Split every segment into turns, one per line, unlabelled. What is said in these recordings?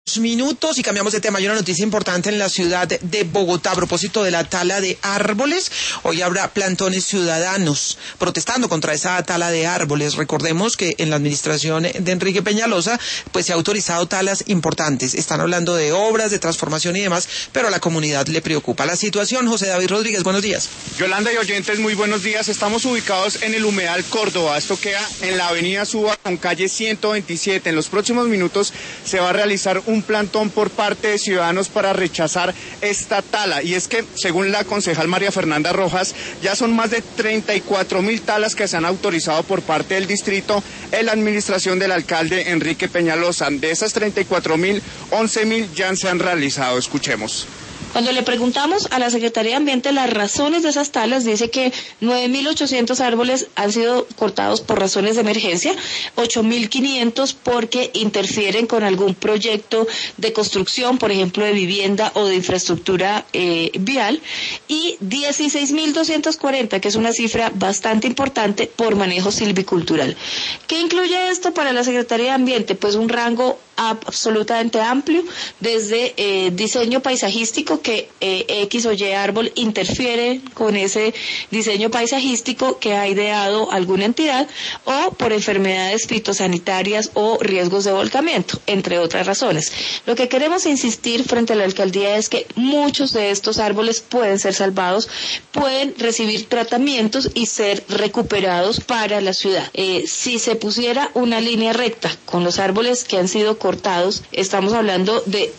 Minutos y cambiamos de tema. Hay una noticia importante en la ciudad de Bogotá a propósito de la tala de árboles. Hoy habrá plantones ciudadanos protestando contra esa tala de árboles. Recordemos que en la administración de Enrique Peñalosa pues se ha autorizado talas importantes. Están hablando de obras, de transformación y demás, pero a la comunidad le preocupa la situación. José David Rodríguez, buenos días.
Yolanda y oyentes, muy buenos días. Estamos ubicados en el Humedal Córdoba. Esto queda en la avenida Suba con calle 127. En los próximos minutos se va a realizar un plantón por parte de ciudadanos para rechazar esta tala. Y es que, según la concejal María Fernanda Rojas, ya son más de 34.000 talas que se han autorizado por parte del distrito en la administración del alcalde Enrique Peñalosa. De esas 34.000, 11.000 ya se han realizado. Escuchemos.
Cuando le preguntamos a la Secretaría de Ambiente las razones de esas talas, dice que 9.800 árboles han sido cortados por razones de emergencia, 8.500 porque interfieren con algún proyecto de construcción, por ejemplo, de vivienda o de infraestructura vial, y 16.240, que es una cifra bastante importante, por manejo silvicultural. ¿Qué incluye esto para la Secretaría de Ambiente? Pues un rango absolutamente amplio, desde diseño paisajístico, que X o Y árbol interfiere con ese diseño paisajístico que ha ideado alguna entidad, o por enfermedades fitosanitarias o riesgos de volcamiento, entre otras razones. Lo que queremos insistir frente a la alcaldía es que muchos de estos árboles pueden ser salvados, pueden recibir tratamientos y ser recuperados para la ciudad. Si se pusiera una línea recta con los árboles que han sido cortados, estamos hablando de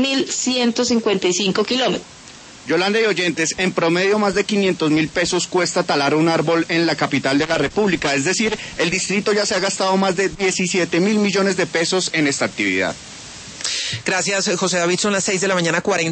3.155 kilómetros.
Yolanda y oyentes, en promedio más de 500.000 pesos cuesta talar un árbol en la capital de la República. Es decir, el distrito ya se ha gastado más de 17.000 millones de pesos en esta actividad.
Gracias, José David. Son las 6 de la mañana, 40.